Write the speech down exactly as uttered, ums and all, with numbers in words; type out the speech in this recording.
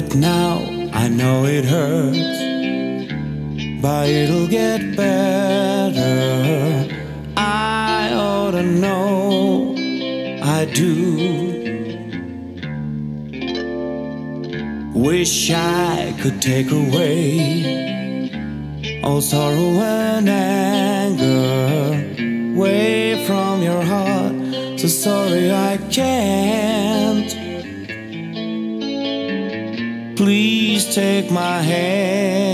Now I know it hurts, but it'll get better. I ought to know I do. Wish I could take away all sorrow and anger away from your heart. So sorry I can't. Please take my hand.